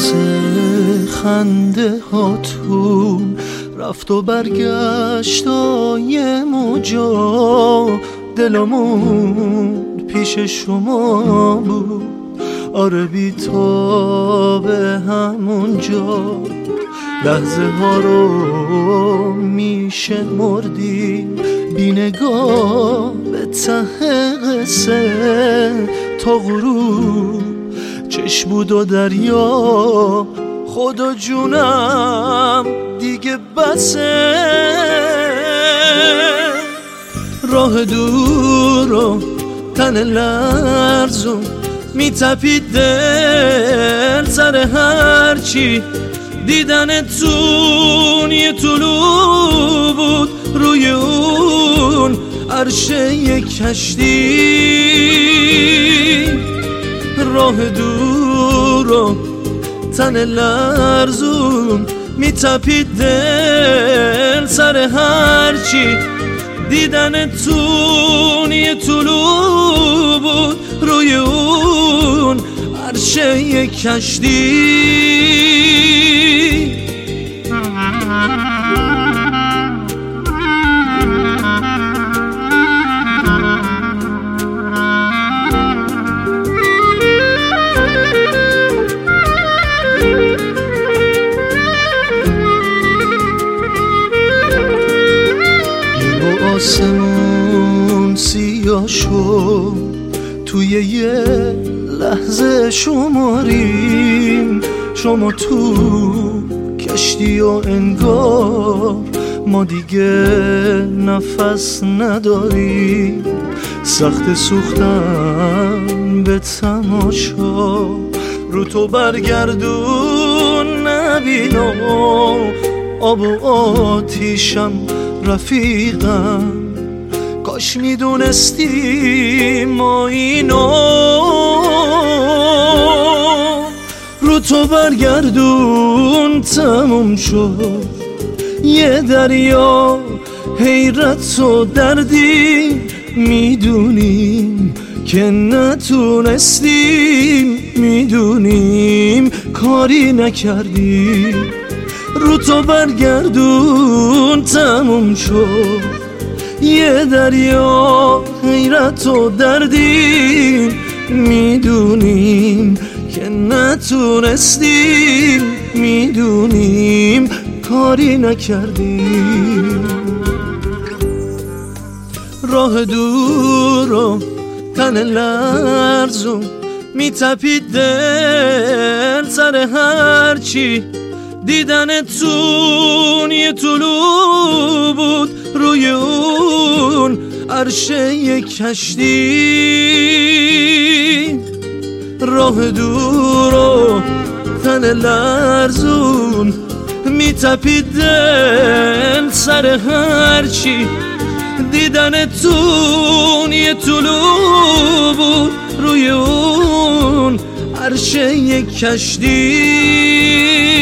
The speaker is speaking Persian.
واسه خنده هاتون رفت و برگشت یه موجا دلمون پیش شما بود آره بی تا به همونجا لحظه ها رو میشه مردی بی نگاه به ته قصه تا غروب چشم بود و دریا خدا جونم دیگه بسه راه دور و تن لرزون میتپید دل سر هرچی دیدنتون یه طلوع بود روی اون عرشه یک کشتی راه دور و تن لرزون میتپید دل سر هرچی دیدنتون یه طلوع بود روی اون عرشه یک کشتی آسمون سیاه شد توی یه لحظه شماریم شما تو کشتی و انگار ما دیگه نفس نداریم سخت سوختن به تماشا رو تو برگردون نبینا آب و آتیشم رفیقم کاش میدونستی ما اینو رو تو برگردون تموم شد یه دریا حیرت و دردی میدونیم که نتونستیم میدونیم کاری نکردیم رو تو برگردون تموم شد یه دریا حیرت و دردی میدونیم که نتونستیم میدونیم کاری نکردیم راه دور و تن لرزون میتپید دل سر هرچی دیدنتون یه طلوع بود روی اون عرشه یک کشتی راه دور و تن لرزون میتپید دل سر هرچی دیدنتون یه طلوع بود روی اون عرشه یک کشتی